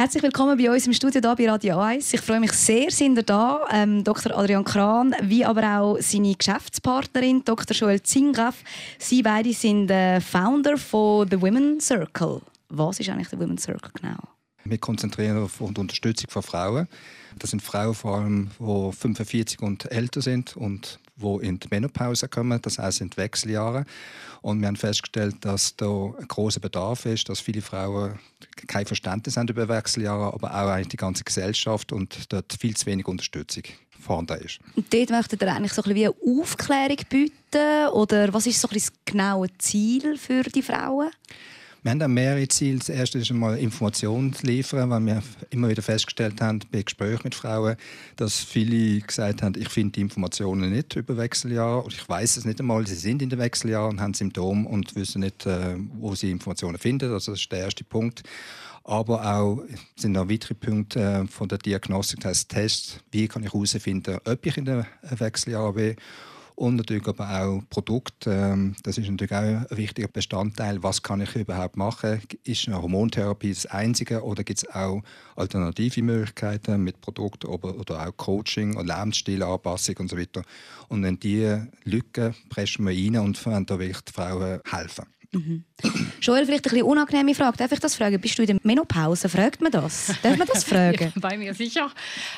Herzlich willkommen bei uns im Studio hier bei Radio 1. Ich freue mich sehr, sind ihr da. Dr. Adrian Kran, wie aber auch seine Geschäftspartnerin Dr. Joelle Zingraf. Sie beide sind Founder von The Women's Circle. Was ist eigentlich der Women's Circle genau? Wir konzentrieren auf die Unterstützung von Frauen. Das sind Frauen vor allem, die 45 und älter sind und die in die Menopause kommen, das heisst in die Wechseljahre. Und wir haben festgestellt, dass da ein grosser Bedarf ist, dass viele Frauen kein Verständnis haben über Wechseljahre, aber auch eigentlich die ganze Gesellschaft und dort viel zu wenig Unterstützung vorhanden ist. Und dort möchtet ihr eigentlich so ein bisschen wie eine Aufklärung bieten? Oder was ist so ein bisschen das genaue Ziel für die Frauen? Wir haben mehrere Ziele. Das erste ist einmal Informationen zu liefern, weil wir immer wieder festgestellt haben bei Gesprächen mit Frauen, dass viele gesagt haben, ich finde die Informationen nicht über Wechseljahre oder ich weiß es nicht einmal, sie sind in den Wechseljahren und haben Symptome und wissen nicht, wo sie Informationen finden. Also das ist der erste Punkt. Aber auch sind noch weitere Punkte von der Diagnostik, das heißt Tests, wie kann ich herausfinden, ob ich in den Wechseljahren bin. Und natürlich aber auch Produkte. Das ist natürlich auch ein wichtiger Bestandteil. Was kann ich überhaupt machen? Ist eine Hormontherapie das Einzige oder gibt es auch alternative Möglichkeiten mit Produkten oder auch Coaching und Lebensstilanpassung und so weiter? Und in diese Lücken preschen wir rein und wollen da wirklich die Frauen helfen. Joelle, vielleicht ein bisschen unangenehme Frage. Darf ich das fragen? Bist du in der Menopause? Fragt man das? Darf man das fragen? Ja, bei mir sicher.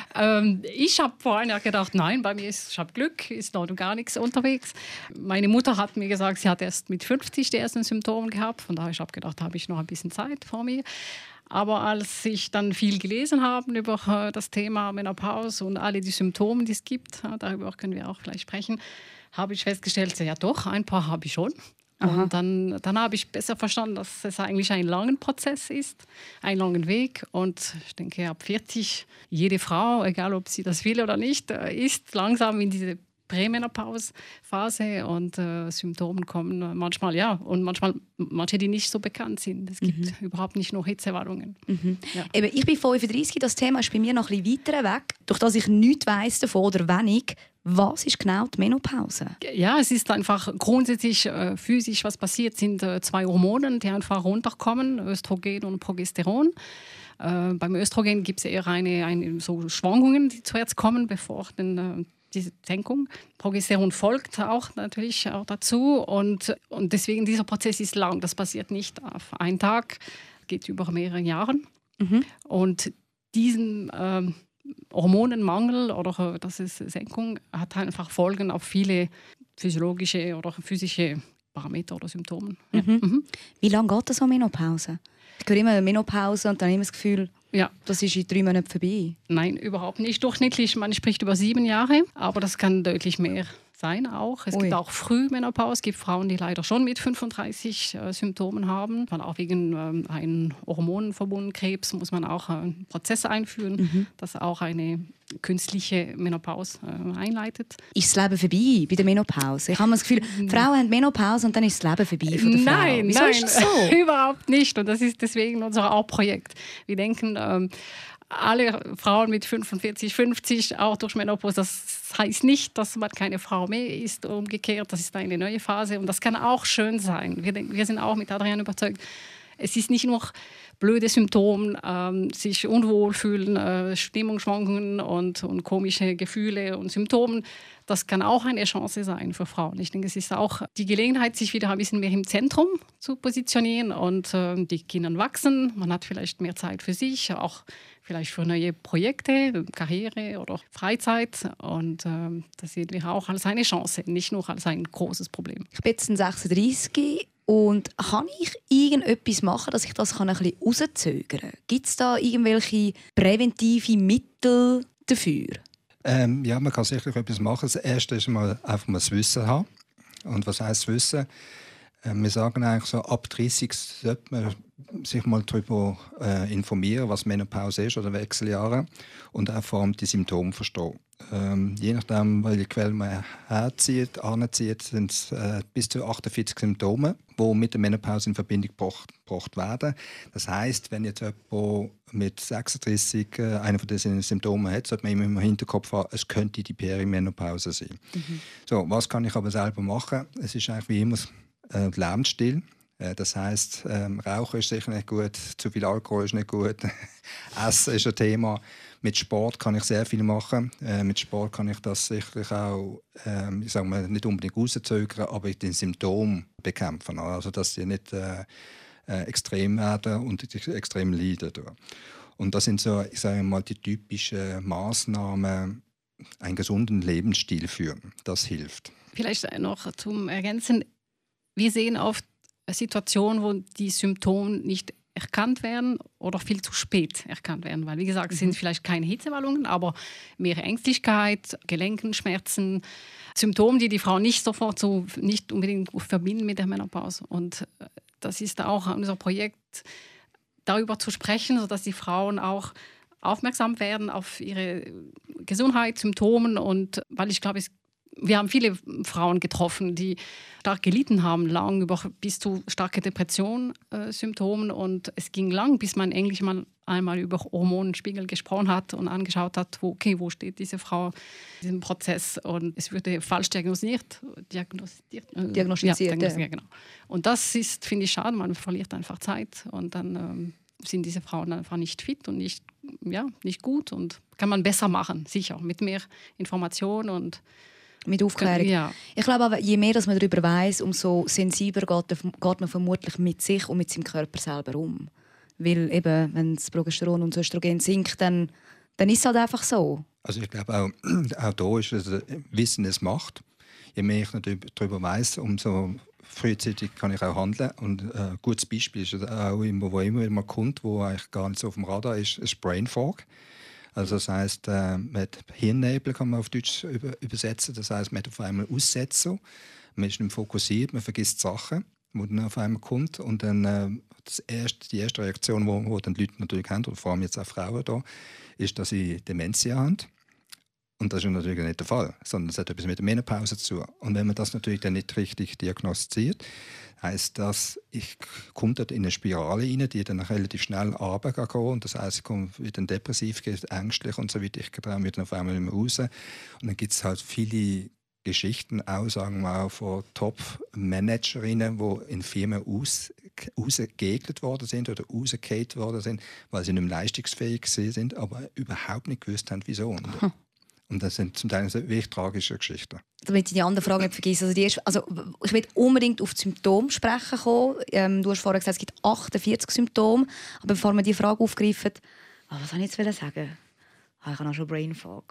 Ich habe vorhin ja gedacht, nein, bei mir ich habe Glück, ist noch gar nichts unterwegs. Meine Mutter hat mir gesagt, sie hat erst mit 50 die ersten Symptome gehabt. Von daher habe ich gedacht, habe ich noch ein bisschen Zeit vor mir. Aber als ich dann viel gelesen habe über das Thema Menopause und alle die Symptome, die es gibt, darüber können wir auch gleich sprechen, habe ich festgestellt, ja doch, ein paar habe ich schon. Aha. Und dann habe ich besser verstanden, dass es eigentlich ein langer Prozess ist, ein langer Weg. Und ich denke, ab 40, jede Frau, egal ob sie das will oder nicht, ist langsam in diese Prämenopause-Phase und Symptome kommen manchmal, ja, und manche, die nicht so bekannt sind. Es gibt überhaupt nicht nur Hitzewallungen. Ja. Eben, ich bin 35, das Thema ist bei mir noch ein bisschen weiter weg. Durch das ich nichts weiss davon oder wenig, was ist genau die Menopause? Ja, es ist einfach grundsätzlich physisch, was passiert, sind zwei Hormone, die einfach runterkommen, Östrogen und Progesteron. Beim Östrogen gibt es eher eine so Schwankungen, die zuerst kommen, bevor diese Senkung. Progesteron folgt auch natürlich auch dazu und deswegen dieser Prozess ist lang. Das passiert nicht auf einen Tag, geht über mehrere Jahre. Und diesen Hormonenmangel oder das ist Senkung hat einfach Folgen auf viele physiologische oder physische Parameter oder Symptome. Ja. Wie lange geht das so Menopause? Ich höre immer Menopause und dann immer das Gefühl, ja, das ist in 3 Monaten vorbei. Nein, überhaupt nicht. Durchschnittlich, man spricht über 7 Jahre, aber das kann deutlich mehr sein auch. Es gibt auch Frühmenopause. Es gibt Frauen, die leider schon mit 35 Symptomen haben. Auch wegen einem hormonverbundenen Krebs muss man auch einen Prozess einführen, das auch eine künstliche Menopause einleitet. Ist das Leben vorbei bei der Menopause? Ich habe das Gefühl, Frauen haben Menopause und dann ist das Leben vorbei von der Frau. Nein, wieso ist das so? Überhaupt nicht. Und das ist deswegen unser Projekt. Wir denken, alle Frauen mit 45, 50 auch durch Menopause, das heißt nicht, dass man keine Frau mehr ist. Umgekehrt, das ist eine neue Phase und das kann auch schön sein. Wir sind auch mit Adrian überzeugt, es ist nicht nur blöde Symptome, sich unwohl fühlen, Stimmungsschwankungen und komische Gefühle und Symptome. Das kann auch eine Chance sein für Frauen. Ich denke, es ist auch die Gelegenheit, sich wieder ein bisschen mehr im Zentrum zu positionieren und die Kinder wachsen. Man hat vielleicht mehr Zeit für sich, auch vielleicht für neue Projekte, Karriere oder Freizeit. Und das sehen wir auch als eine Chance, nicht nur als ein großes Problem. Ich bin jetzt 36 und kann ich irgendetwas machen, dass ich das ein bisschen rauszögern kann? Gibt es da irgendwelche präventive Mittel dafür? Ja, man kann sicherlich etwas machen. Das Erste ist mal einfach mal das Wissen haben. Und was heisst Wissen? Wir sagen eigentlich so, ab 30 sollte man sich mal darüber informieren, was Menopause ist oder Wechseljahre und auch vor allem die Symptome verstehen. Je nachdem, welche Quelle man anzieht, sind es bis zu 48 Symptome, die mit der Menopause in Verbindung gebracht werden. Das heisst, wenn jetzt jemand mit 36 einer von diesen Symptomen hat, sollte man immer im Hinterkopf haben, es könnte die Perimenopause sein. So, was kann ich aber selber machen? Es ist eigentlich wie immer der Lebensstil. Das heisst, Rauchen ist sicher nicht gut, zu viel Alkohol ist nicht gut, Essen ist ein Thema. Mit Sport kann ich sehr viel machen. Mit Sport kann ich das sicherlich auch, ich sage mal, nicht unbedingt rauszögern, aber den Symptom bekämpfen. Also dass sie nicht extrem werden und extrem leiden. Und das sind so, ich sage mal, die typischen Maßnahmen, einen gesunden Lebensstil führen. Das hilft. Vielleicht noch zum Ergänzen. Wir sehen oft Situationen, wo die Symptome nicht erkannt werden oder viel zu spät erkannt werden. Weil, wie gesagt, es sind vielleicht keine Hitzewallungen, aber mehr Ängstlichkeit, Gelenkenschmerzen, Symptome, die Frau nicht sofort nicht unbedingt verbinden mit der Menopause. Und das ist auch unser Projekt, darüber zu sprechen, sodass die Frauen auch aufmerksam werden auf ihre Gesundheit, Symptome. Und weil ich glaube, wir haben viele Frauen getroffen, die stark gelitten haben, lang bis zu starke Depressionssymptomen. Und es ging lang, bis man endlich mal einmal über Hormonspiegel gesprochen hat und angeschaut hat, wo steht diese Frau in diesem Prozess. Und es wurde falsch diagnostiziert. Ja, genau. Und das ist, finde ich, schade. Man verliert einfach Zeit und dann sind diese Frauen einfach nicht fit und nicht gut. Und kann man besser machen, sicher, mit mehr Information und mit Aufklärung. Ja. Ich glaube aber, je mehr dass man darüber weiss, umso sensibler geht man vermutlich mit sich und mit seinem Körper selber um. Weil eben, wenn das Progesteron und das Östrogen sinkt, dann ist es halt einfach so. Also ich glaube auch da ist es Wissen es Macht. Je mehr ich darüber weiss, umso frühzeitig kann ich auch handeln. Und ein gutes Beispiel ist auch, wo immer wieder kommt, wo eigentlich gar nicht so auf dem Radar ist Brain Fog. Also das heisst, mit Hirnnebel kann man auf Deutsch übersetzen. Das heisst, man hat auf einmal Aussetzer, man ist nicht fokussiert, man vergisst Sachen, die dann auf einmal kommt. Und dann die erste Reaktion, die dann die Leute natürlich haben, und vor allem jetzt auch Frauen da, ist, dass sie Dementia haben. Und das ist natürlich nicht der Fall, sondern es hat etwas mit der Menopause zu tun. Und wenn man das natürlich dann nicht richtig diagnostiziert, heisst das, ich komme dort in eine Spirale rein, die dann relativ schnell runtergeht. Und das heisst, ich komme wieder depressiv, ängstlich und so weiter. Ich traue mich dann auf einmal nicht mehr raus. Und dann gibt es halt viele Geschichten, auch, sagen wir auch, von Top-Managerinnen, die in Firmen rausgeekelt worden sind oder rausgekehrt worden sind, weil sie nicht mehr leistungsfähig sind, aber überhaupt nicht gewusst haben, wieso. Und das sind zum Teil wirklich tragische Geschichten. Damit ich die andere Frage nicht vergesse. Also ich will unbedingt auf die Symptome sprechen kommen. Du hast vorher gesagt, es gibt 48 Symptome. Aber bevor wir diese Frage aufgreifen, was soll ich jetzt sagen? Ich habe auch schon Brain Fog.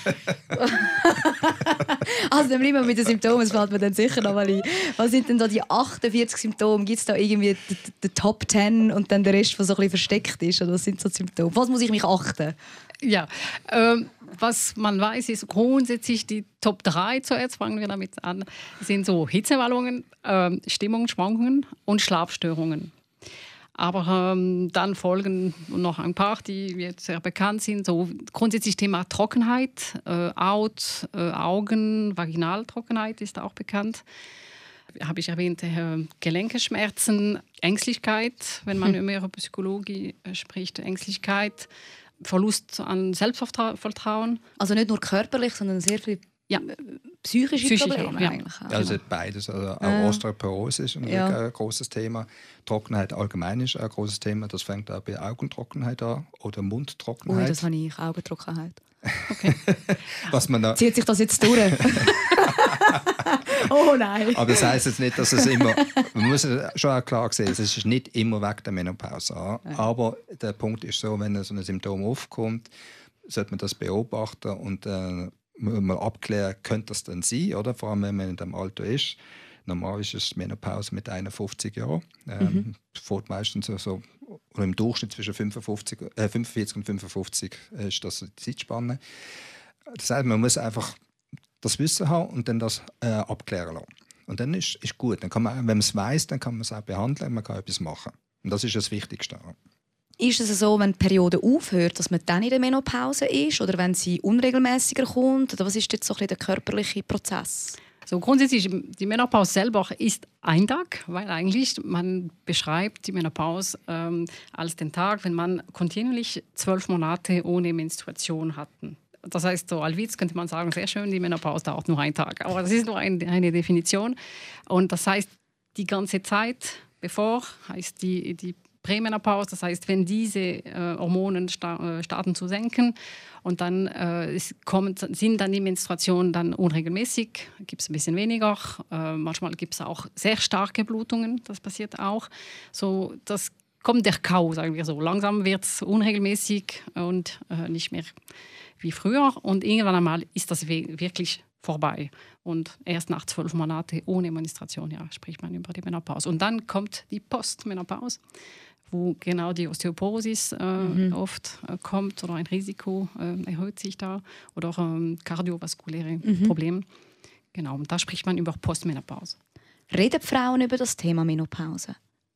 Also dann bleiben wir mit den Symptomen, das fällt mir dann sicher noch mal ein. Was sind denn da die 48 Symptome? Gibt es da irgendwie die Top 10 und dann der Rest, der so ein bisschen versteckt ist? Oder was sind so die Symptome? Was muss ich mich achten? Ja, was man weiß, ist grundsätzlich die Top 3, zuerst fangen wir damit an, sind so Hitzewallungen, Stimmungsschwankungen und Schlafstörungen. Aber dann folgen noch ein paar, die jetzt sehr bekannt sind. So grundsätzlich Thema Trockenheit, Haut, Augen, Vaginaltrockenheit ist auch bekannt. Habe ich erwähnt, Gelenkeschmerzen, Ängstlichkeit, wenn man über Psychologie spricht, Ängstlichkeit, Verlust an Selbstvertrauen. Also nicht nur körperlich, sondern sehr viel psychische Probleme ja. eigentlich. Also beides. Also auch Osteoporose ist ein großes Thema. Trockenheit allgemein ist ein großes Thema. Das fängt auch bei Augentrockenheit an oder Mundtrockenheit. Ui, das habe ich, Augentrockenheit. Okay. Was man da zieht sich das jetzt durch? Oh nein. Aber das heisst jetzt nicht, dass es immer... Man muss schon auch klar sehen, es ist nicht immer wegen der Menopause. Aber der Punkt ist so, wenn so ein Symptom aufkommt, sollte man das beobachten und mal abklären, könnte das denn sein, oder? Vor allem, wenn man in diesem Alter ist. Normal ist es Menopause mit 51 Jahren. Fährt meistens so oder im Durchschnitt zwischen 45 und 55 ist das die Zeitspanne. Das heißt, man muss einfach das Wissen haben und dann das abklären lassen. Und dann ist gut. Dann kann man, wenn man es weiss, dann kann man es auch behandeln, man kann etwas machen. Und das ist das Wichtigste. Ist es so, wenn die Periode aufhört, dass man dann in der Menopause ist oder wenn sie unregelmäßiger kommt? Oder was ist jetzt so ein bisschen der körperliche Prozess? So grundsätzlich, die Menopause selber ist ein Tag, weil eigentlich man beschreibt die Menopause als den Tag, wenn man kontinuierlich 12 Monate ohne Menstruation hatten. Das heißt, so als Witz könnte man sagen, sehr schön, die Menopause dauert nur einen Tag. Aber das ist nur eine Definition. Und das heißt, die ganze Zeit bevor, heißt die Prämenopause, das heißt, wenn diese Hormone starten zu senken und dann sind dann die Menstruationen dann unregelmäßig, gibt es ein bisschen weniger. Manchmal gibt es auch sehr starke Blutungen, das passiert auch. So, das kommt der Kau, sagen wir so. Langsam wird es unregelmäßig und nicht mehr wie früher. Und irgendwann einmal ist das wirklich vorbei. Und erst nach 12 Monaten ohne Menstruation spricht man über die Menopause. Und dann kommt die Postmenopause, wo genau die Osteoporosis oft kommt oder ein Risiko erhöht sich da oder kardiovaskuläre Probleme. Genau, und da spricht man über Postmenopause. Reden Frauen über das Thema Menopause?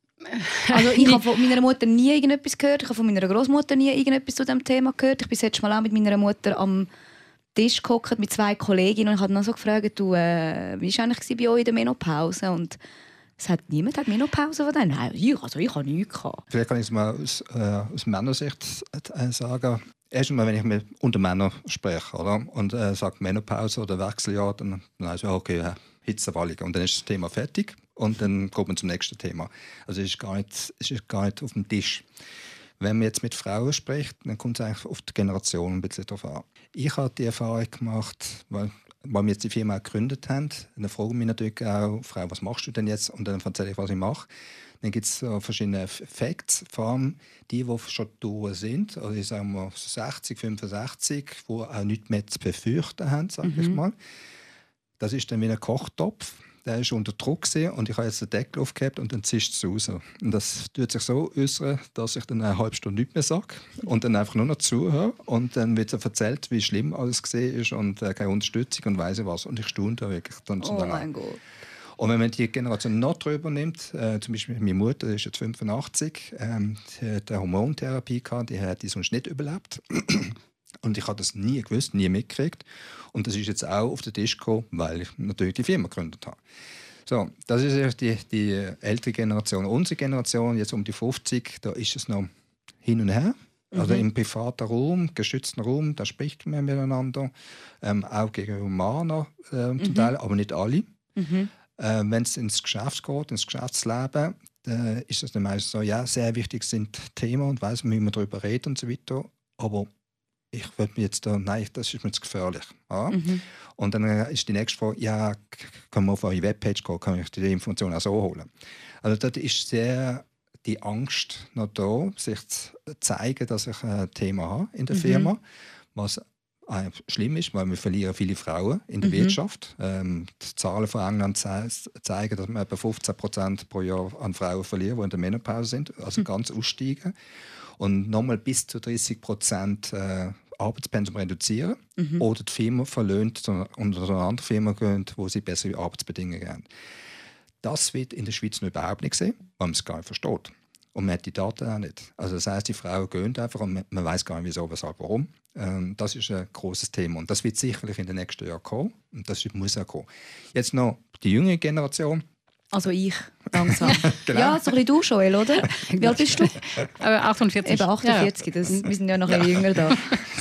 Also ich habe von meiner Mutter nie irgendetwas gehört, ich habe von meiner Großmutter nie irgendetwas zu diesem Thema gehört. Ich bin jetzt mal auch mit meiner Mutter am Tisch gehockt mit 2 Kolleginnen und ich habe dann so gefragt, wie war eigentlich bei euch in der Menopause? Und es hat niemand Menopause von denen. Nein, ich habe nichts gehabt. Vielleicht kann ich es mal aus Männersicht sagen. Erstmal, wenn ich unter Männern spreche, oder? Und sage Menopause oder Wechseljahr, dann heißt es, okay, Hitzewallung. Und dann ist das Thema fertig und dann kommt man zum nächsten Thema. Also es ist gar nicht auf dem Tisch. Wenn man jetzt mit Frauen spricht, dann kommt es eigentlich auf die Generation ein bisschen drauf an. Ich habe die Erfahrung gemacht, weil wir jetzt die Firma gegründet haben, dann fragen mich natürlich auch, Frau, was machst du denn jetzt? Und dann erzähle ich, was ich mache. Dann gibt es verschiedene Facts, vor allem die schon durch sind, also ich sage mal 60, 65, die auch nichts mehr zu befürchten haben, sage ich mal. Das ist dann wie ein Kochtopf. Der war unter Druck und ich habe jetzt den Deckel aufgehabt und dann zischt es raus. Und das tut sich so äußern, dass ich dann eine halbe Stunde nichts mehr sage und dann einfach nur noch zuhöre. Und dann wird erzählt, wie schlimm alles gesehen ist und keine Unterstützung und weiss ich was. Und ich staune da wirklich. Dann mein Gott. Und wenn man die Generation noch drüber nimmt, zum Beispiel meine Mutter, die ist jetzt 85, die hat eine Hormontherapie gehabt, die hat die sonst nicht überlebt. Und ich habe das nie gewusst, nie mitgekriegt. Und das ist jetzt auch auf den Tisch gekommen, weil ich natürlich die Firma gegründet habe. So, das ist die ältere Generation. Unsere Generation, jetzt um die 50, da ist es noch hin und her. Also im privaten Raum, geschützten Raum, da spricht man miteinander. Auch gegenüber Männern zum Teil, aber nicht alle. Wenn es ins Geschäft geht, ins Geschäftsleben, ist es dann meistens so, ja, sehr wichtig sind Themen und weiss, wie man darüber redet und so weiter. Aber ich würde mir jetzt nein, das ist mir zu gefährlich. Ja? Und dann ist die nächste Frage, ja, kann man auf eure Webpage gehen, kann ich die Informationen auch so holen. Also dort ist sehr die Angst noch da, sich zu zeigen, dass ich ein Thema habe in der Firma, was schlimm ist, weil wir verlieren viele Frauen in der Wirtschaft. Die Zahlen von England zeigen, dass wir etwa 15% pro Jahr an Frauen verlieren, die in der Menopause sind, also ganz aussteigen. Und nochmal bis zu 30% Arbeitspensum reduzieren oder die Firma verlöhnt und zu einer anderen Firma gehen, wo sie bessere Arbeitsbedingungen haben. Das wird in der Schweiz noch überhaupt nicht gesehen, weil man es gar nicht versteht. Und man hat die Daten auch nicht. Also das heisst, die Frauen gehen einfach und man weiß gar nicht, wieso, weshalb, warum. Das ist ein grosses Thema und das wird sicherlich in den nächsten Jahren kommen und das muss auch kommen. Jetzt noch die jüngere Generation. Also ich, langsam. Genau. Ja, so ein bisschen du, Joel, oder? Wie alt bist du? 48. Eben 48, ja. Wir sind ja noch ein jünger da.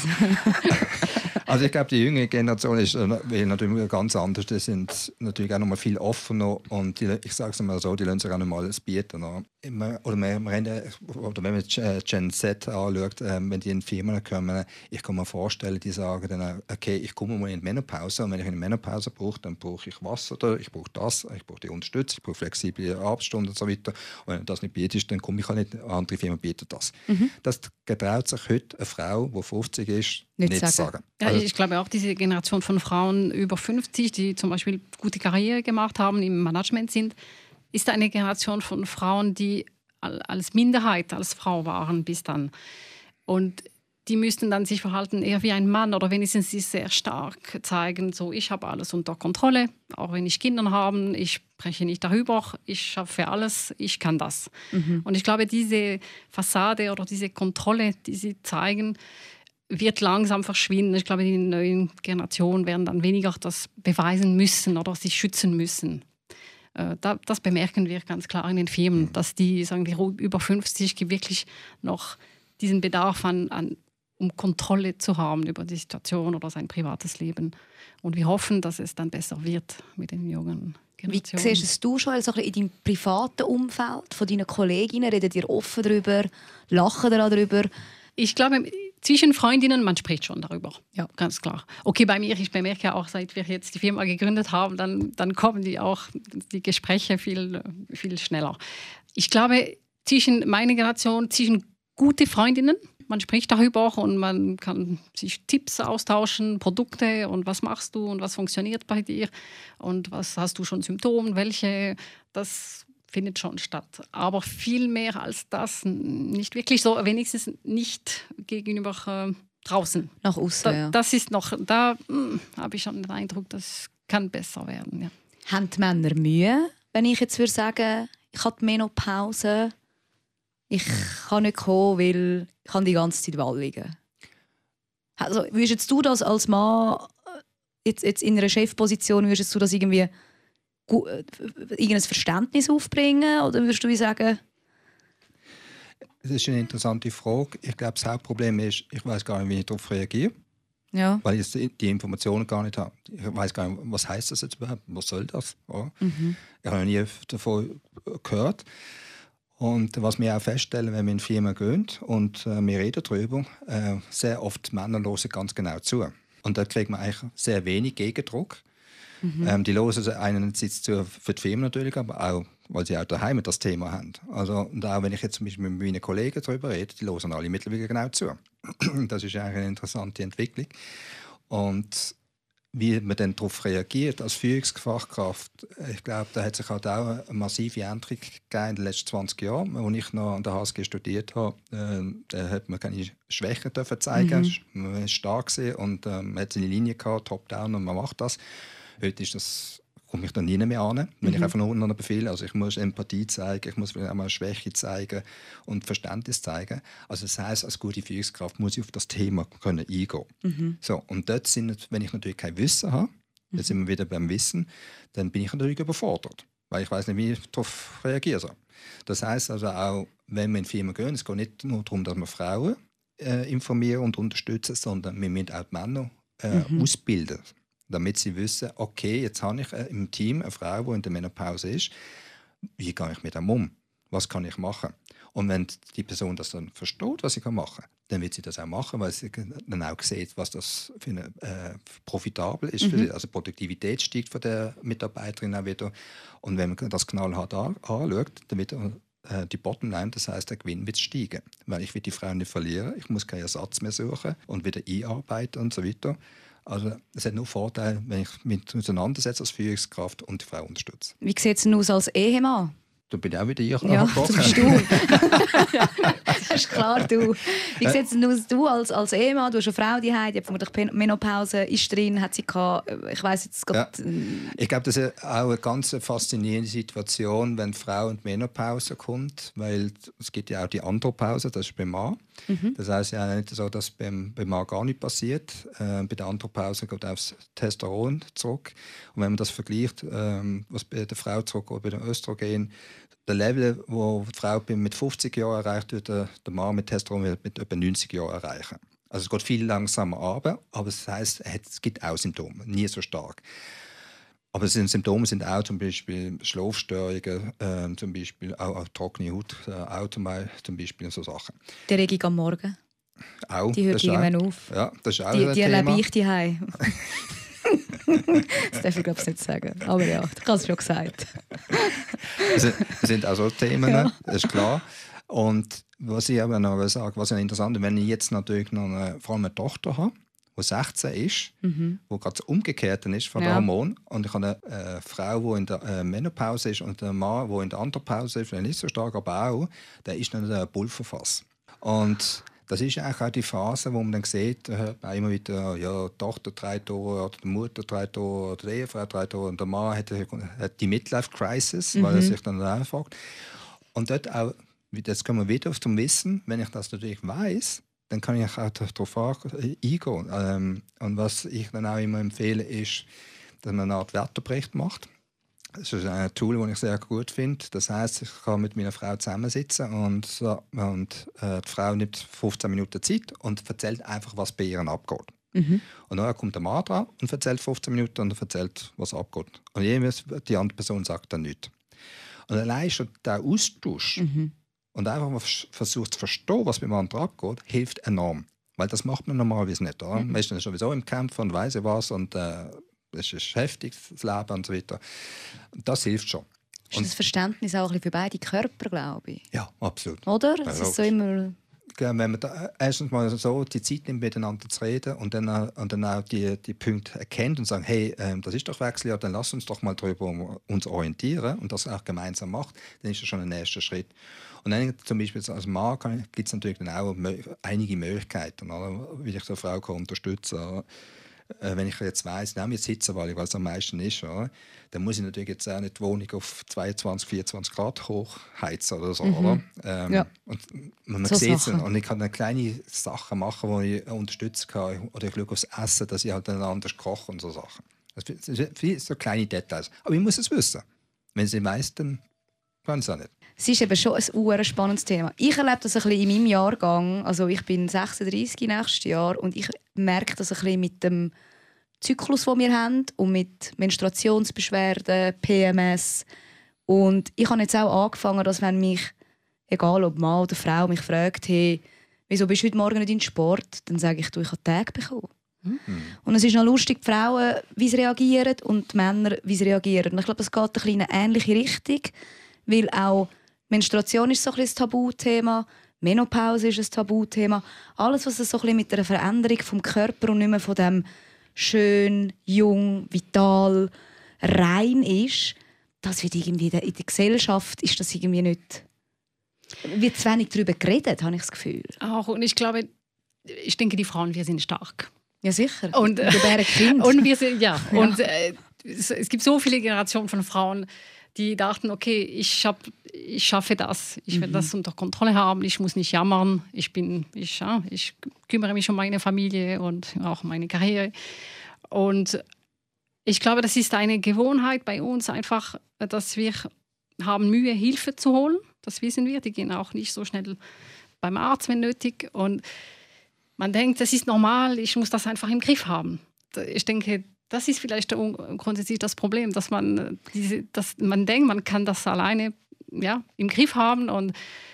Also ich glaube, die jüngere Generation ist natürlich ganz anders. Die sind natürlich auch noch mal viel offener und ich sage es mal so, die lassen sich auch noch mal alles bieten. Oder wenn man Gen Z anschaut, wenn die in Firmen kommen, ich kann mir vorstellen, die sagen dann, okay, ich komme mal in die Menopause und wenn ich eine Menopause brauche, dann brauche ich Wasser, ich brauche das, ich brauche die Unterstützung, ich brauche flexible Arbeitsstunden und so weiter. Und wenn das nicht bietet, dann komme ich auch nicht, andere Firmen bieten das. Das getraut sich heute eine Frau, die 50 ist, nicht zu sagen. Ja, also, ich glaube auch, diese Generation von Frauen über 50, die zum Beispiel gute Karriere gemacht haben, im Management sind, ist eine Generation von Frauen, die als Minderheit, als Frau waren bis dann. Und die müssten dann sich verhalten eher wie ein Mann oder wenigstens sich sehr stark zeigen, so ich habe alles unter Kontrolle, auch wenn ich Kinder habe, ich spreche nicht darüber, ich schaffe alles, ich kann das. Und ich glaube, diese Fassade oder diese Kontrolle, die sie zeigen, wird langsam verschwinden. Ich glaube, die neuen Generationen werden dann weniger das beweisen müssen oder sich schützen müssen. Das bemerken wir ganz klar in den Firmen, dass die über 50 wirklich noch diesen Bedarf an um Kontrolle zu haben über die Situation oder sein privates Leben. Und wir hoffen, dass es dann besser wird mit den jungen Generationen. Wie siehst du schon so in deinem privaten Umfeld, von deinen Kolleginnen? Redet ihr offen darüber? Lachen ihr darüber? Ich glaube, zwischen Freundinnen, man spricht schon darüber. Ja, ganz klar. Okay, bei mir, ich bemerke ja auch, seit wir jetzt die Firma gegründet haben, dann kommen die Gespräche viel schneller. Ich glaube, zwischen meiner Generation, zwischen gute Freundinnen, man spricht darüber und man kann sich Tipps austauschen, Produkte und was machst du und was funktioniert bei dir und was hast du schon Symptome, welche, das findet schon statt. Aber viel mehr als das nicht wirklich so, wenigstens nicht gegenüber draußen. Nach außen, ja. Das ist noch, da habe ich schon den Eindruck, das kann besser werden. Ja. Haben die Männer Mühe, wenn ich jetzt würde sagen, ich habe die Menopause, ich kann nicht kommen, weil ich die ganze Zeit Wall liegen? Also, würdest du das als Mann jetzt in einer Chefposition, würdest du das irgendwie irgendein Verständnis aufbringen? Oder würdest du sagen... Das ist eine interessante Frage. Ich glaube, das Hauptproblem ist, ich weiß gar nicht, wie ich darauf reagiere. Ja. Weil ich die Informationen gar nicht habe. Ich weiß gar nicht, was heißt das jetzt überhaupt? Was soll das? Ja. Ich habe noch nie davon gehört. Und was wir auch feststellen, wenn wir in Firmen gehen und wir reden darüber, sehr oft Männer hören ganz genau zu. Und da kriegt man eigentlich sehr wenig Gegendruck. Die hören einerseits zu für die Firma natürlich, aber auch, weil sie auch daheim das Thema haben. Also, und auch wenn ich jetzt zum Beispiel mit meinen Kollegen darüber rede, die hören alle mittlerweile genau zu. Das ist eigentlich eine interessante Entwicklung. Und wie man dann darauf reagiert als Führungsfachkraft, ich glaube, da hat sich halt auch eine massive Änderung gegeben in den letzten 20 Jahren. Als ich noch an der HSG studiert habe, da hat man keine Schwächen zeigen. Man war stark und man hat seine Linie gehabt, top-down, und man macht das. Heute ist das, komme ich da nie mehr an, wenn ich einfach nur einen Befehl. Also ich muss Empathie zeigen, ich muss auch mal Schwäche zeigen und Verständnis zeigen. Also das heisst, als gute Führungskraft muss ich auf das Thema können eingehen. So, und dort wenn ich natürlich kein Wissen habe, dann sind wir wieder beim Wissen, dann bin ich natürlich überfordert, weil ich weiß nicht, wie ich darauf reagieren soll. Das heisst also auch, wenn wir in Firmen gehen, es geht nicht nur darum, dass wir Frauen informieren und unterstützen, sondern wir müssen auch die Männer ausbilden, damit sie wissen, okay, jetzt habe ich im Team eine Frau, die in der Menopause ist. Wie gehe ich mit dem um? Was kann ich machen? Und wenn die Person das dann versteht, was sie machen kann, dann wird sie das auch machen, weil sie dann auch sieht, was das für eine, profitabel ist für sie. Also die Produktivität steigt von der Mitarbeiterin auch wieder. Und wenn man das knallhart anschaut, dann wird die Bottomline, das heisst, der Gewinn wird steigen. Weil ich will die Frau nicht verlieren, ich muss keinen Ersatz mehr suchen und wieder einarbeiten und so weiter. Also es hat nur Vorteile, wenn ich mich auseinandersetze als Führungskraft und die Frau unterstütze. Wie sieht es denn aus als Ehemann? Da bin ich auch wieder ich. Ja, das bist du. Das ist klar, du. Wie sieht es denn aus, du als Ehemann? Du hast eine Frau daheim, die hat vermutlich Menopause, ist drin, hat sie gehabt. Ich weiss jetzt gerade... Ja. Ich glaube, das ist auch eine ganz faszinierende Situation, wenn die Frau in die Menopause kommt, weil es gibt ja auch die Andropause, das ist beim Mann. Das heisst ja nicht so, dass beim Mann gar nichts passiert. Bei der Andropause geht aufs Testosteron zurück. Und wenn man das vergleicht, was bei der Frau zurückgeht, bei dem Östrogen, der Level, wo die Frau mit 50 Jahren erreicht, wird der Mann mit Testosteron mit etwa 90 Jahren erreichen. Also es geht viel langsamer runter, aber das heisst, es gibt auch Symptome, nie so stark. Aber Symptome sind auch zum Beispiel Schlafstörungen, zum Beispiel auch trockene Haut, Automai, zum Beispiel so Sachen. Die Regung am Morgen? Auch. Die hört irgendwann auf. Ja, das ist auch die ein Thema. erlebe ich daheim. Das darf ich glaube ich nicht sagen. Aber ja, ich habe es schon gesagt. Das sind auch so Themen, Ja. das ist klar. Und was ich aber noch sagen, was interessant ist, wenn ich jetzt natürlich noch vor allem eine Tochter habe, die 16 ist, wo gerade das Umgekehrte ist von den Hormonen, und ich habe eine Frau, die in der Menopause ist, und einen Mann, der in der Andropause ist, vielleicht nicht so stark, aber auch, der ist dann ein Pulverfass. Und das ist eigentlich auch die Phase, wo man dann sieht, da hört man immer wieder, ja, die Tochter trägt durch, oder die Mutter trägt durch, oder die Ehefrau trägt durch, und der Mann hat die Midlife-Crisis, weil er sich dann auch fragt. Und dort auch, jetzt kommen wir wieder zum Wissen, wenn ich das natürlich weiss, dann kann ich auch darauf eingehen. Und was ich dann auch immer empfehle, ist, dass man eine Art Wertebericht macht. Das ist ein Tool, das ich sehr gut finde. Das heisst, ich kann mit meiner Frau zusammensitzen und die Frau nimmt 15 Minuten Zeit und erzählt einfach, was bei ihr abgeht. Und dann kommt der Mann dran und erzählt 15 Minuten und erzählt, was abgeht. Und die andere Person sagt dann nichts. Und allein schon der Austausch und einfach mal versucht zu verstehen, was beim anderen abgeht, hilft enorm. Weil das macht man normalerweise nicht. Oder? Man ist dann sowieso im Kampf und weiss was und es ist heftig, das Leben und so weiter. Das hilft schon. Ist das Verständnis auch ein bisschen für beide Körper, glaube ich? Ja, absolut. Oder? Es ist so immer... Wenn man erstens mal so die Zeit nimmt, miteinander zu reden und dann auch die Punkte erkennt und sagt, hey, das ist doch Wechseljahr, dann lass uns doch mal darüber uns orientieren und das auch gemeinsam macht, dann ist das schon ein nächster Schritt. Und dann zum Beispiel als Mann gibt es natürlich dann auch einige Möglichkeiten, oder? Wie ich so eine Frau kann unterstützen. Wenn ich jetzt weiss, nehme jetzt Hitzewahl, weil es am meisten ist, oder? Dann muss ich natürlich jetzt auch nicht die Wohnung auf 22, 24 Grad hochheizen oder so. Oder? Ja. Und man So sieht es Sachen. und ich kann dann kleine Sachen machen, die ich unterstützen kann. Oder ich schaue aufs Essen, dass ich halt dann anders koche und so Sachen. Das sind so kleine Details. Aber ich muss es wissen. Wenn ich es nicht weiss, dann kann ich es auch nicht. Es ist eben schon ein spannendes Thema. Ich erlebe das ein bisschen in meinem Jahrgang. Also ich bin 36 nächstes Jahr und ich merke das ein bisschen mit dem Zyklus, den wir haben und mit Menstruationsbeschwerden, PMS. Und ich habe jetzt auch angefangen, dass wenn mich, egal ob Mann oder Frau, mich fragt, hey, wieso bist du heute Morgen nicht in Sport? Dann sage ich, ich habe Tage bekommen. Und es ist noch lustig, die Frauen, wie sie reagieren und die Männer, wie sie reagieren. Und ich glaube, es geht ein bisschen in eine ähnliche Richtung, weil auch Menstruation ist so ein bisschen ein Tabuthema, Menopause ist ein Tabuthema. Alles, was so ein bisschen mit einer Veränderung vom Körper und nicht mehr von dem schön, jung, vital, rein ist, das wird irgendwie in der Gesellschaft ist das irgendwie nicht, wird zu wenig darüber geredet, habe ich das Gefühl. Auch, und ich denke, die Frauen, wir sind stark. Ja, sicher. Und wir gebären Kind. Und wir sind, ja. Und es gibt so viele Generationen von Frauen, die dachten, okay, ich schaffe das, ich werde das unter Kontrolle haben, ich muss nicht jammern, ich kümmere mich um meine Familie und auch um meine Karriere. Und ich glaube, das ist eine Gewohnheit bei uns einfach, dass wir haben Mühe, Hilfe zu holen, das wissen wir, die gehen auch nicht so schnell beim Arzt, wenn nötig. Und man denkt, das ist normal, ich muss das einfach im Griff haben. Ich denke, das ist vielleicht grundsätzlich das Problem, dass man denkt, man kann das alleine im Griff haben und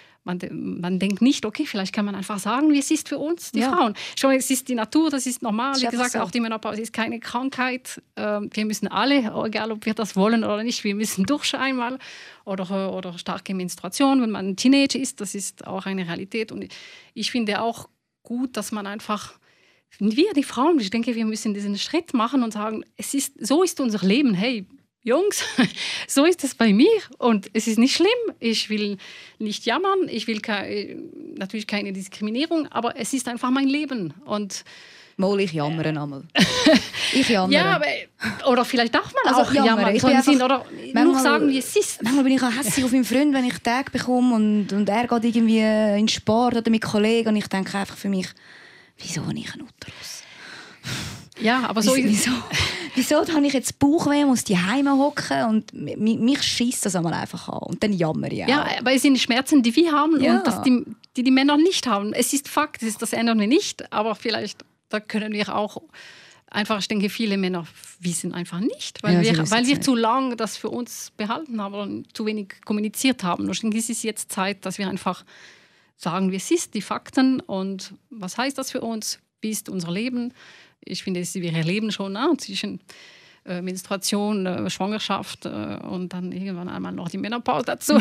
man denkt nicht, okay, vielleicht kann man einfach sagen, wie es ist für uns, die Frauen. Schon, es ist die Natur, das ist normal. Wie gesagt, so. Auch die Menopause ist keine Krankheit. Wir müssen alle, egal ob wir das wollen oder nicht, wir müssen durch einmal. Oder starke Menstruation, wenn man ein Teenager ist, das ist auch eine Realität. Und ich finde auch gut, dass man einfach... Wir, die Frauen, ich denke, wir müssen diesen Schritt machen und sagen, so ist unser Leben. Hey, Jungs, so ist es bei mir und es ist nicht schlimm. Ich will nicht jammern, ich will natürlich keine Diskriminierung, aber es ist einfach mein Leben. Und Mal, ich jammere einmal. Ich jammere. Ja, oder vielleicht darf man also auch jammern. Ich oder nur sagen, wie es ist. Manchmal bin ich auch hässlich auf meinen Freund, wenn ich Tage bekomme und er geht irgendwie in den Sport oder mit Kollegen und ich denke einfach für mich, wieso habe ich einen Uterus? Ja, aber so wieso habe ich jetzt Bauchweh, muss die Heime hocken und mich schießt das einmal einfach an und dann jammere ich auch. Ja, aber es sind Schmerzen, die wir haben und dass die Männer nicht haben. Es ist Fakt, das ändern wir nicht, aber vielleicht da können wir auch einfach, ich denke, viele Männer wissen einfach nicht, weil wir zu lange das für uns behalten haben und zu wenig kommuniziert haben. Und ich denke, es ist jetzt Zeit, dass wir einfach sagen, wie es ist, die Fakten und was heißt das für uns, wie ist unser Leben. Ich finde, wir erleben schon zwischen Menstruation, Schwangerschaft und dann irgendwann einmal noch die Menopause dazu,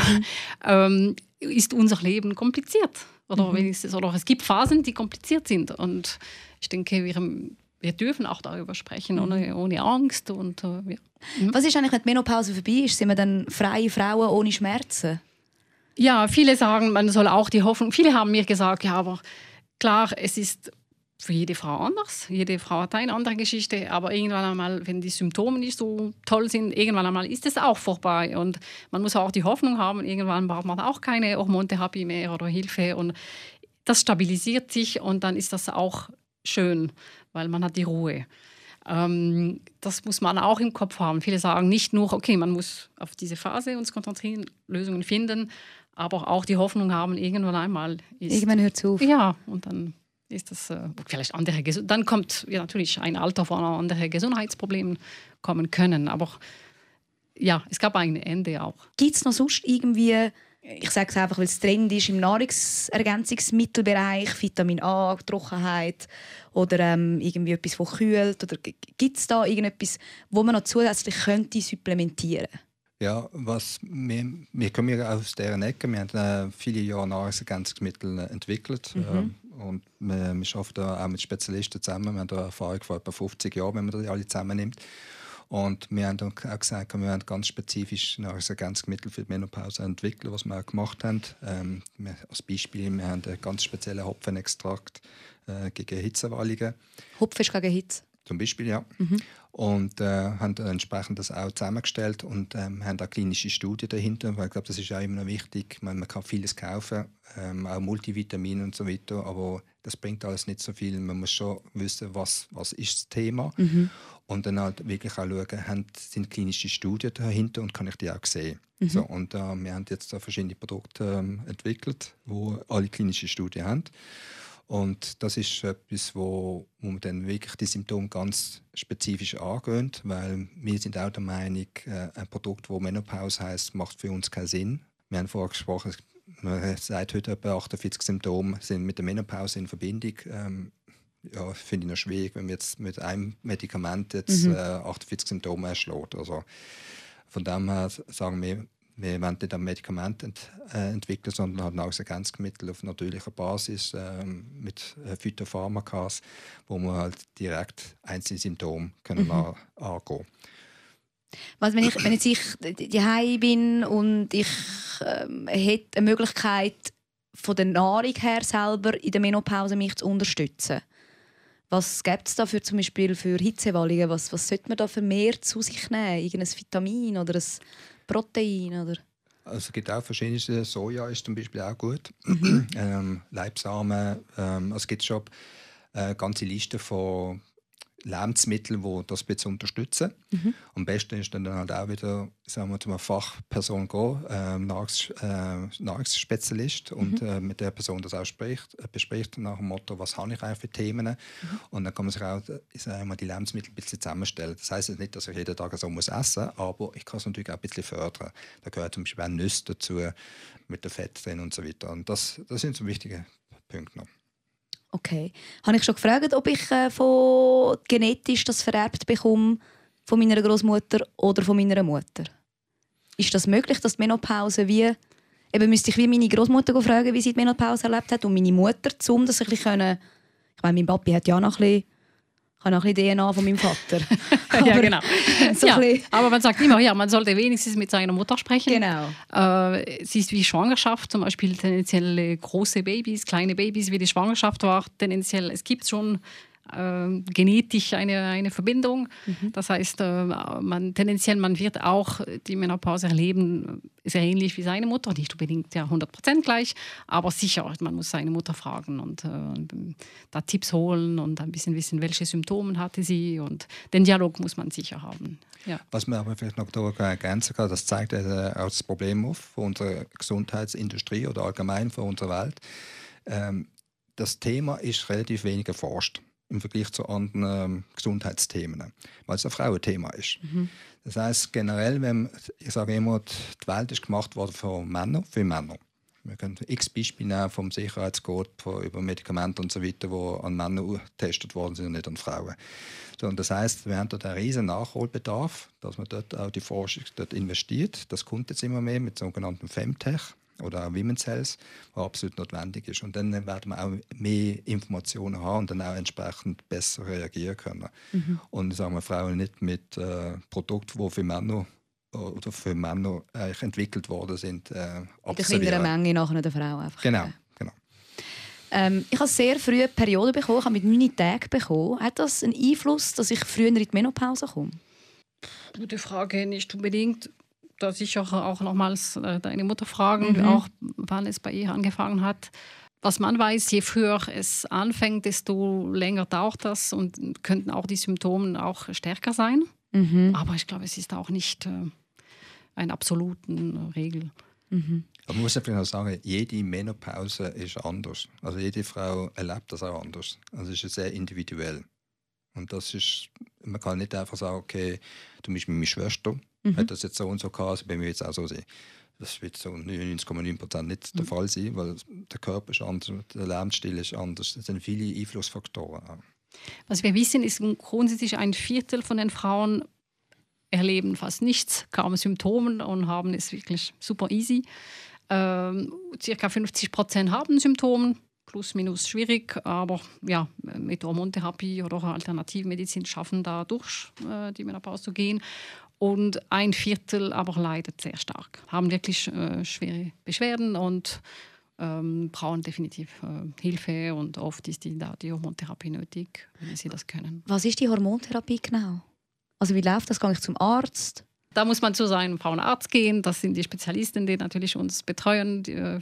ist unser Leben kompliziert. Oder es gibt Phasen, die kompliziert sind. Und ich denke, wir dürfen auch darüber sprechen, ohne Angst. Und, Was ist eigentlich, wenn die Menopause vorbei ist? Sind wir dann freie Frauen ohne Schmerzen? Ja, viele sagen, man soll auch die Hoffnung... Viele haben mir gesagt, ja, aber klar, es ist für jede Frau anders. Jede Frau hat eine andere Geschichte. Aber irgendwann einmal, wenn die Symptome nicht so toll sind, irgendwann einmal ist es auch vorbei. Und man muss auch die Hoffnung haben, irgendwann braucht man auch keine Hormontherapie mehr oder Hilfe. Und das stabilisiert sich und dann ist das auch schön, weil man hat die Ruhe. Das muss man auch im Kopf haben. Viele sagen nicht nur, okay, man muss auf diese Phase uns konzentrieren, Lösungen finden, aber auch die Hoffnung haben, irgendwann einmal ist... Irgendwann hört es auf. Ja, und dann ist das vielleicht andere... Dann kommt ja natürlich ein Alter, wo andere Gesundheitsprobleme kommen können, aber ja, es gab ein Ende auch. Gibt es noch sonst irgendwie, ich sage es einfach, weil es Trend ist, im Nahrungsergänzungsmittelbereich, Vitamin A, Trockenheit oder irgendwie etwas, das kühlt? Oder gibt es da irgendetwas, wo man noch zusätzlich könnte supplementieren könnte? Ja, wir kommen ja aus dieser Ecke. Wir haben viele Jahre Nahrungsergänzungsmittel entwickelt. Und wir arbeiten da auch mit Spezialisten zusammen. Wir haben da Erfahrung von etwa 50 Jahren, wenn man die alle zusammennimmt. Und wir haben auch gesagt, wir haben ganz spezifisch Nahrungsergänzungsmittel für die Menopause entwickelt, was wir auch gemacht haben. Als Beispiel, wir haben einen ganz speziellen Hopfenextrakt gegen Hitzewallungen. Hopfen ist gegen Hitze? Zum Beispiel, ja. Und haben entsprechend das auch zusammengestellt und haben auch klinische Studien dahinter, weil ich glaube, das ist auch immer noch wichtig. Man kann vieles kaufen, auch Multivitamine und so weiter, aber das bringt alles nicht so viel. Man muss schon wissen, was ist das Thema und dann halt wirklich auch schauen, sind klinische Studien dahinter und kann ich die auch sehen. So, und wir haben jetzt da verschiedene Produkte entwickelt, die alle klinische Studien haben. Und das ist etwas, wo man dann wirklich die Symptome ganz spezifisch angeht, weil wir sind auch der Meinung, ein Produkt, das Menopause heisst, macht für uns keinen Sinn. Wir haben vorher gesprochen, man sagt heute etwa 48 Symptome sind mit der Menopause in Verbindung. Ja, finde ich noch schwierig, wenn man jetzt mit einem Medikament jetzt 48 Symptome erschlägt. Also von dem her sagen wir wollen nicht ein Medikament entwickeln, sondern halt Nahrungsergänzungsmittel auf natürlicher Basis mit Phytopharmakas, wo man halt direkt einzelne Symptome können angehen können. Also wenn jetzt ich daheim bin und ich hätte eine Möglichkeit, von der Nahrung her selber in der Menopause mich zu unterstützen, was gibt es da zum Beispiel für Hitzewallungen? Was sollte man da vermehrt zu sich nehmen? Irgendein Vitamin oder ein Protein? Oder? Also es gibt auch verschiedene. Soja ist zum Beispiel auch gut. Leibsamen. Es gibt schon eine ganze Liste von Lebensmitteln, die das ein bisschen unterstützen. Am besten ist dann halt auch wieder, sagen wir, zu einer Fachperson gehen, Nahrungsspezialist, und mit der Person das auch bespricht nach dem Motto, was habe ich eigentlich für Themen. Und dann kann man sich auch die Lebensmittel ein bisschen zusammenstellen. Das heisst nicht, dass ich jeden Tag so essen muss, aber ich kann es natürlich auch ein bisschen fördern. Da gehört zum Beispiel auch Nüsse dazu, mit dem Fett drin und so weiter. Und das sind so wichtige Punkte noch. Okay. Habe ich schon gefragt, ob ich von genetisch das vererbt bekomme von meiner Großmutter oder von meiner Mutter? Ist das möglich, dass die Menopause wie... Eben müsste ich wie meine Großmutter fragen, wie sie die Menopause erlebt hat, und meine Mutter, um das ein bisschen... Ich meine, mein Papi hat ja noch ein bisschen DNA von meinem Vater. Ja, genau. So ja, aber man sagt immer, ja, man sollte wenigstens mit seiner Mutter sprechen. Genau. Sie ist wie Schwangerschaft, zum Beispiel tendenziell große Babys, kleine Babys, wie die Schwangerschaft war. Tendenziell, es gibt schon genetisch eine Verbindung. Das heißt, man wird auch die Menopause erleben, sehr ähnlich wie seine Mutter. Nicht unbedingt 100% gleich, aber sicher, man muss seine Mutter fragen und da Tipps holen und ein bisschen wissen, welche Symptome hatte sie. Und den Dialog muss man sicher haben. Ja. Was man aber vielleicht noch ergänzen kann, das zeigt auch das Problem auf von unserer Gesundheitsindustrie oder allgemein von unserer Welt. Das Thema ist relativ wenig erforscht im Vergleich zu anderen Gesundheitsthemen, weil es ein Frauenthema ist. Das heisst, generell, ich sage immer, die Welt ist gemacht worden von Männern für Männer. Wir können x Beispiele nehmen vom Sicherheitscode, über Medikamente und so weiter, die an Männern getestet worden sind und nicht an Frauen. So, und das heisst, wir haben dort einen riesen Nachholbedarf, dass man dort auch die Forschung dort investiert. Das kommt jetzt immer mehr mit sogenannten Femtech oder auch Women's Health, was absolut notwendig ist. Und dann werden wir auch mehr Informationen haben und dann auch entsprechend besser reagieren können. Und sagen wir, Frauen nicht mit Produkten, die für Männer eigentlich entwickelt worden sind, abservieren. In der Menge nachher der Frau einfach. Genau. Ich habe sehr früh eine Periode bekommen, ich habe mit 9 Tagen bekommen. Hat das einen Einfluss, dass ich früher in die Menopause komme? Gute Frage, nicht unbedingt. Da sicher auch nochmals deine Mutter fragen, auch wann es bei ihr angefangen hat. Was man weiß, je früher es anfängt, desto länger dauert das und könnten auch die Symptome auch stärker sein. Aber ich glaube, es ist auch nicht eine absolute Regel. Aber man muss ja vielleicht auch sagen, jede Menopause ist anders. Also jede Frau erlebt das auch anders. Also es ist sehr individuell. Und das ist, man kann nicht einfach sagen, okay, du bist meine Schwester, hat das jetzt so und so gehabt, also bei mir jetzt auch so sein. Das wird so 99,9% nicht der Fall sein, weil der Körper ist anders, der Lebensstil ist anders. Es sind viele Einflussfaktoren auch. Was wir wissen, ist grundsätzlich 1/4 von den Frauen erleben fast nichts, kaum Symptome und haben es wirklich super easy. Circa 50% haben Symptome, plus minus schwierig, aber ja, mit Hormontherapie oder Alternativmedizin schaffen da durch die Menopause zu gehen. Und 1/4 aber leidet sehr stark, haben wirklich schwere Beschwerden und brauchen definitiv Hilfe und oft ist die Hormontherapie nötig, wenn sie das können. Was ist die Hormontherapie genau? Also wie läuft das? Gehe ich zum Arzt? Da muss man zu seinem Frauenarzt gehen. Das sind die Spezialisten, die natürlich uns betreuen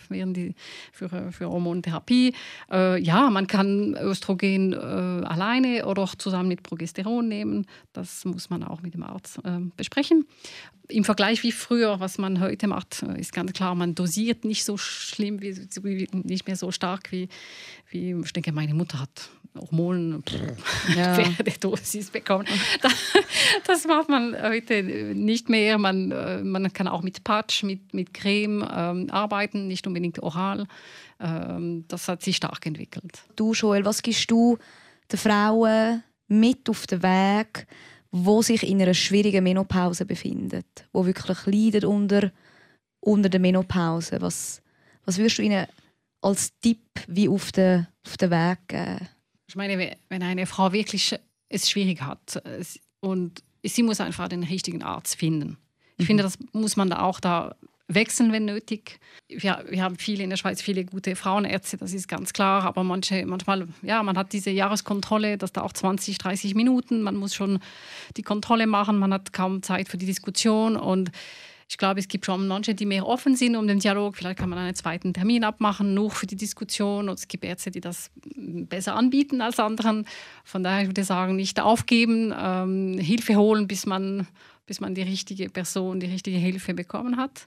für Hormontherapie. Ja, man kann Östrogen alleine oder auch zusammen mit Progesteron nehmen. Das muss man auch mit dem Arzt besprechen. Im Vergleich wie früher, was man heute macht, ist ganz klar, man dosiert nicht so schlimm, nicht mehr so stark wie ich denke, meine Mutter hat Hormonen der Dosis bekommen. Das macht man heute nicht mehr. Man kann auch mit Patch, mit Creme arbeiten, nicht unbedingt oral. Das hat sich stark entwickelt. Du, Joel, was gibst du den Frauen mit auf den Weg, die sich in einer schwierigen Menopause befinden, die wirklich leiden unter der Menopause? Was würdest du ihnen als Tipp wie auf den Weg geben? Ich meine, wenn eine Frau wirklich es schwierig hat und sie muss einfach den richtigen Arzt finden. Ich finde, das muss man auch da wechseln, wenn nötig. Wir haben in der Schweiz viele gute Frauenärzte, das ist ganz klar. Aber manchmal, ja, man hat diese Jahreskontrolle, das dauert 20, 30 Minuten. Man muss schon die Kontrolle machen, man hat kaum Zeit für die Diskussion. Und ich glaube, es gibt schon manche, die mehr offen sind um den Dialog. Vielleicht kann man einen zweiten Termin abmachen, nur für die Diskussion. Und es gibt Ärzte, die das besser anbieten als anderen. Von daher würde ich sagen, nicht aufgeben, Hilfe holen, bis man die richtige Person, die richtige Hilfe bekommen hat.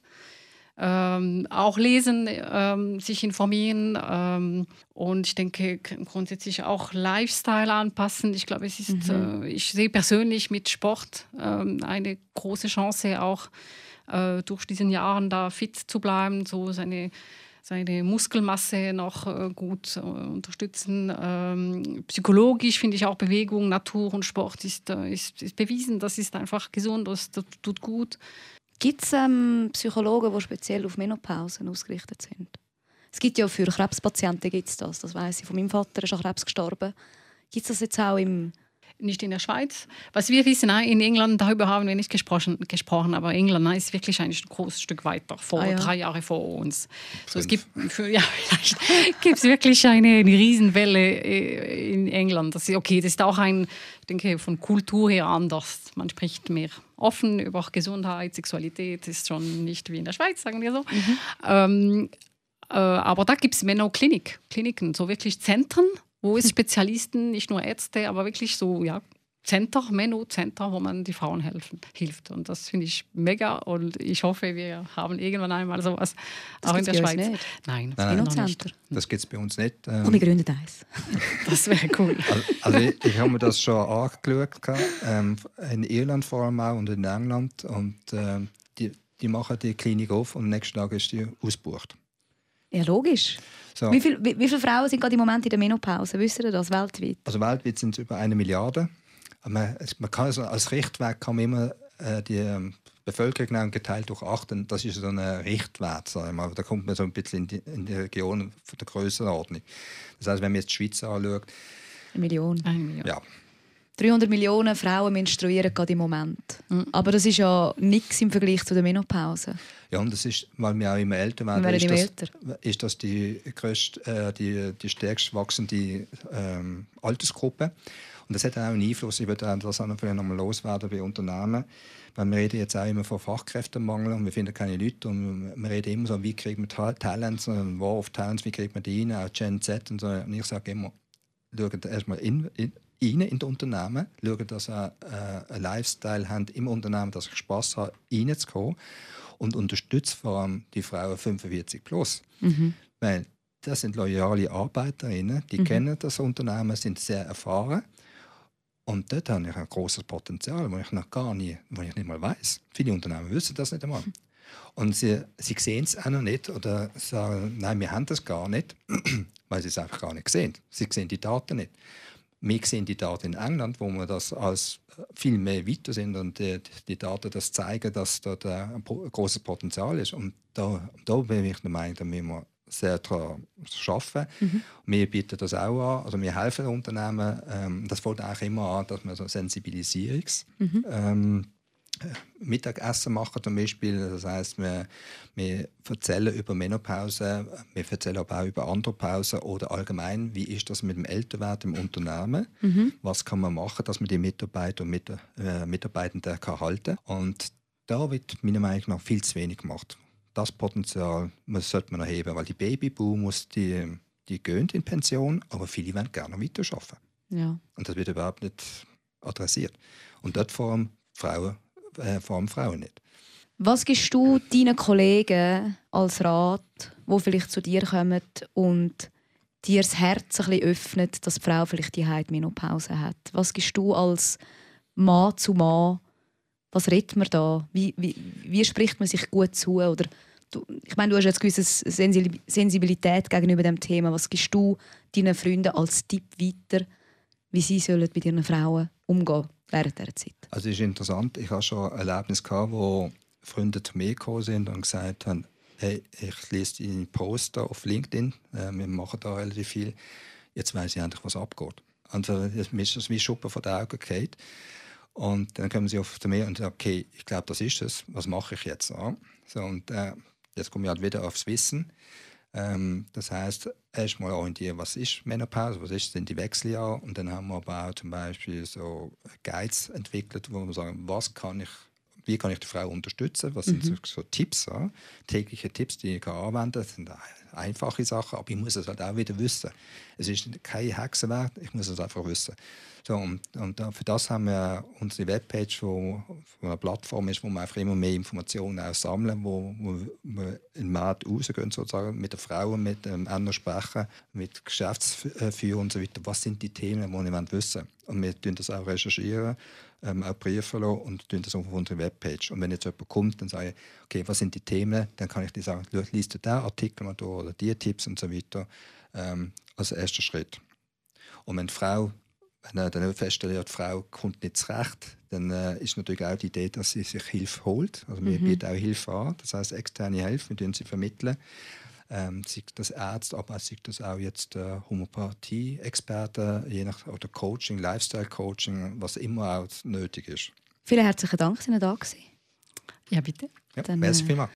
Auch lesen, sich informieren und ich denke grundsätzlich auch Lifestyle anpassen. Ich glaube, es ist, ich sehe persönlich mit Sport eine große Chance auch durch diesen Jahren da fit zu bleiben, so seine Muskelmasse noch gut unterstützen. Psychologisch finde ich auch Bewegung, Natur und Sport ist bewiesen. Das ist einfach gesund, das tut gut. Gibt es Psychologen, die speziell auf Menopausen ausgerichtet sind? Es gibt ja für Krebspatienten das weiss ich. Von meinem Vater ist an Krebs gestorben. Gibt es das jetzt auch nicht in der Schweiz. Was wir wissen, in England, darüber haben wir nicht gesprochen, aber England ist wirklich ein großes Stück weiter, 3 Jahre vor uns. So, es gibt vielleicht gibt es wirklich eine Riesenwelle in England. Das ist auch ich denke, von Kultur her anders. Man spricht mehr offen über Gesundheit, Sexualität, das ist schon nicht wie in der Schweiz, sagen wir so. Aber da gibt es Kliniken, so wirklich Zentren, wo es Spezialisten, nicht nur Ärzte, aber wirklich so, Menno-Center, wo man die Frauen hilft. Und das finde ich mega und ich hoffe, wir haben irgendwann einmal sowas das auch in der Schweiz. Nicht. Nein, das gibt es bei uns nicht. Und wir gründen eins. Das wäre cool. Also ich habe mir das schon angeschaut, in Irland vor allem auch und in England. Und die machen die Klinik auf und am nächsten Tag ist die ausgebucht. Ja, logisch. So. Wie viele Frauen sind gerade im Moment in der Menopause? Wisst ihr das weltweit? Also weltweit sind es über 1 Milliarde. Man kann also als Richtwert kann man immer die Bevölkerung nehmen, geteilt durch 8. Das ist so ein Richtwert, sagen wir mal. Da kommt man so ein bisschen in die Region der Grössenordnung. Das heißt, wenn man jetzt die Schweiz anschaut, 1 Million. Ja. 300 Millionen Frauen menstruieren gerade im Moment. Aber das ist ja nichts im Vergleich zu der Menopause. Ja, und das ist, weil wir auch immer älter werden, ist das die stärkst wachsende Altersgruppe. Und das hat auch einen Einfluss. Ich würde das auch noch mal loswerden bei Unternehmen. Weil wir reden jetzt auch immer von Fachkräftemangel und wir finden keine Leute. Und wir reden immer so, wie kriegt man Talents, War of Talents, wie kriegt man die rein, auch Gen Z und so. Und ich sage immer, schaut erstmal in das Unternehmen, schauen, dass sie einen Lifestyle haben im Unternehmen, dass ich Spass habe, reinzukommen und unterstützt vor allem die Frauen 45 plus. Weil das sind loyale Arbeiterinnen, die kennen das Unternehmen, sind sehr erfahren. Und dort habe ich ein grosses Potenzial, das ich noch nicht mal weiss. Viele Unternehmen wissen das nicht einmal. Und sie sehen es auch noch nicht oder sagen, nein, wir haben das gar nicht, weil sie es einfach gar nicht sehen. Sie sehen die Daten nicht. Wir sehen die Daten in England, wo wir das als viel mehr weiter sind und die Daten das zeigen, dass dort ein grosses Potenzial ist. Und da bin ich der Meinung, da müssen wir sehr daran arbeiten. Wir bieten das auch an. Also wir helfen Unternehmen. Das fängt eigentlich immer an, dass wir so Mittagessen machen zum Beispiel. Das heisst, wir erzählen über Menopause, wir erzählen aber auch über Andropause oder allgemein, wie ist das mit dem Älterwerden im Unternehmen? Was kann man machen, dass man die Mitarbeiter und Mitarbeitenden halten kann? Und da wird meiner Meinung nach viel zu wenig gemacht. Das Potenzial sollte man erheben, weil die Babyboomers, die gehen in Pension, aber viele wollen gerne weiterarbeiten. Ja. Und das wird überhaupt nicht adressiert. Und dort vor allem Frauen nicht. Was gibst du deinen Kollegen als Rat, die vielleicht zu dir kommen und dir das Herz ein bisschen öffnen, dass die Frau vielleicht die Menopause hat? Was gibst du als Mann zu Mann? Was redet man da? Wie spricht man sich gut zu? Oder ich meine, du hast jetzt eine gewisse Sensibilität gegenüber dem Thema. Was gibst du deinen Freunden als Tipp weiter, wie sie sollen mit ihren Frauen umgehen während dieser Zeit? Also es ist interessant. Ich hatte schon ein Erlebnis, wo Freunde zu mir gekommen sind und gesagt haben, hey, ich lese deine Poster auf LinkedIn, wir machen da relativ viel, jetzt weiss ich endlich, was abgeht. Also mir ist das wie Schuppen von den Augen gefallen. Und dann kommen sie zu mir und sagen, okay, ich glaube, das ist es, was mache ich jetzt? Ja? So, und jetzt komme ich halt wieder aufs Wissen. Das heisst, erstmal orientieren, was ist Menopause, sind die Wechseljahre. Und dann haben wir aber auch zum Beispiel so Guides entwickelt, wo wir sagen, wie kann ich die Frau unterstützen? Was sind so Tipps, ja? Tägliche Tipps, die ich anwenden kann. Das sind einfache Sachen, aber ich muss es halt auch wieder wissen. Es ist kein Hexenwerk, ich muss es einfach wissen. So, und für das haben wir unsere Webpage, wo eine Plattform ist, wo wir einfach immer mehr Informationen auch sammeln, wo wir in den Markt rausgehen, sozusagen, mit den Frauen, mit dem Männern sprechen, mit Geschäftsführern und so weiter. Was sind die Themen, die wir wissen wollen? Und wir tun das auch recherchieren, auch Briefe lassen und tun das auf unsere Webpage. Und wenn jetzt jemand kommt und sagt, okay, was sind die Themen, dann kann ich dir sagen, liest du diesen Artikel mal durch oder die Tipps und so weiter, als erster Schritt. Und wenn die Frau, wenn dann feststellt, die Frau kommt nicht zurecht, dann ist natürlich auch die Idee, dass sie sich Hilfe holt. Also wir bieten auch Hilfe an, das heisst externe Hilfe, wir sie vermitteln. Sei das Ärzte, aber sei das auch jetzt Homöopathie-Experten, oder Coaching, Lifestyle-Coaching, was immer auch nötig ist. Vielen herzlichen Dank, dass Sie da waren. Ja, bitte. Ja, merci vielmals.